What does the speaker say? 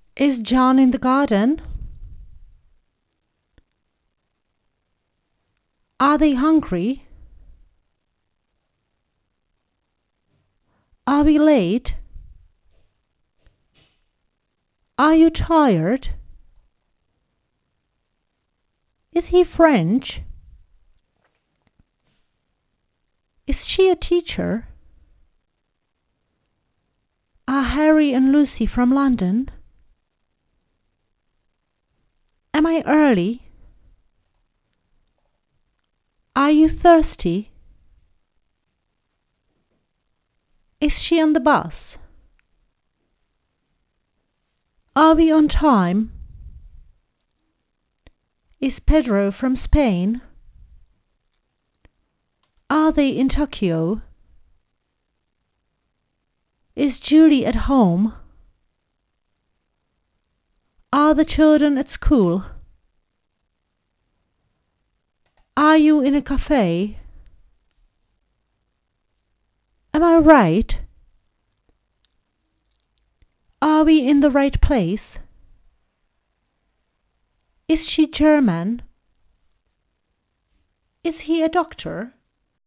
Is John in the garden? Are they hungry? Are we late? Are you tired? Is he French? Is she a teacher? Are Harry and Lucy from London? Am I early? Are you thirsty? Is she on the bus? Are we on time? Is Pedro from Spain? Are they in Tokyo? Is Julie at home? Are the children at school? Are you in a cafe? Am I right? Are we in the right place? Is she German? Is he a doctor?